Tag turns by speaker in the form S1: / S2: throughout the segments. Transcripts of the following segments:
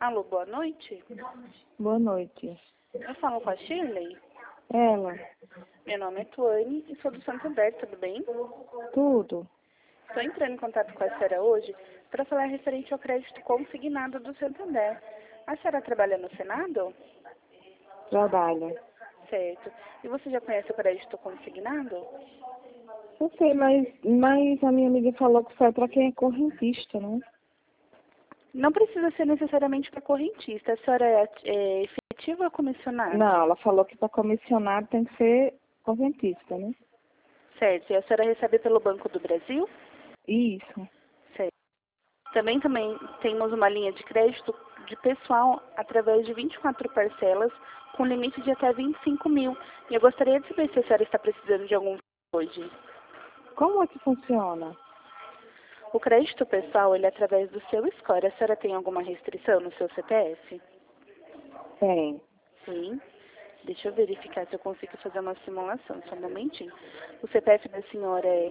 S1: Alô, boa noite.
S2: Boa noite.
S1: Eu falo com a Shirley.
S2: Ela.
S1: Meu nome é Tuane e sou do Santander, tudo bem?
S2: Tudo.
S1: Estou entrando em contato com a senhora hoje para falar referente ao crédito consignado do Santander. A senhora trabalha no Senado?
S2: Trabalha.
S1: Certo. E você já conhece o crédito consignado?
S2: Eu sei, mas a minha amiga falou que só é para quem é correntista, né?
S1: Não precisa ser necessariamente para correntista. A senhora é efetiva ou comissionada?
S2: Não, ela falou que para comissionado tem que ser correntista, né?
S1: Certo. E a senhora recebe pelo Banco do Brasil?
S2: Isso.
S1: Certo. Também temos uma linha de crédito de pessoal através de 24 parcelas com limite de até 25 mil. E eu gostaria de saber se a senhora está precisando de algum hoje.
S2: Como é que funciona?
S1: O crédito pessoal, ele é através do seu score. A senhora tem alguma restrição no seu CPF?
S2: Tem.
S1: Sim. Deixa eu verificar se eu consigo fazer uma simulação. Só um momentinho. O CPF da senhora é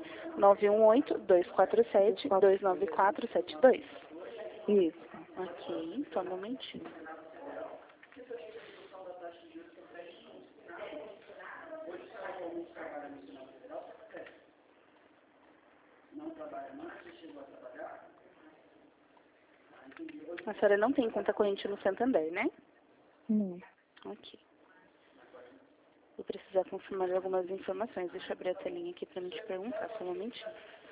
S1: 918-247-29472.
S2: Isso.
S1: Ok, só um momentinho. A senhora não tem conta corrente no Santander, né?
S2: Não.
S1: Ok. Vou precisar confirmar algumas informações. Deixa eu abrir a telinha aqui para me te perguntar, só um momentinho.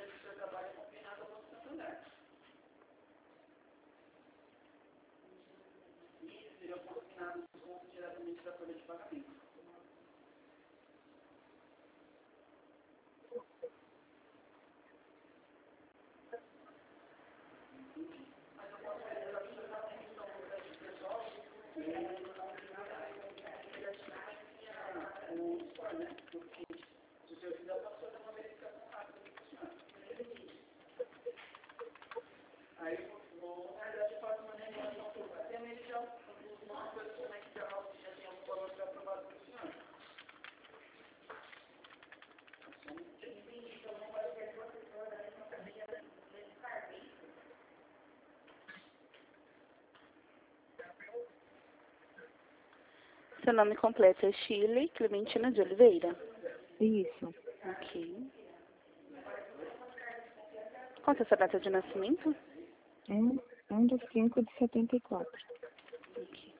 S1: Seu nome completo é Shirley Clementina de Oliveira.
S2: Isso.
S1: Ok. Qual é a sua data de nascimento?
S2: 1/5/74.
S1: Ok.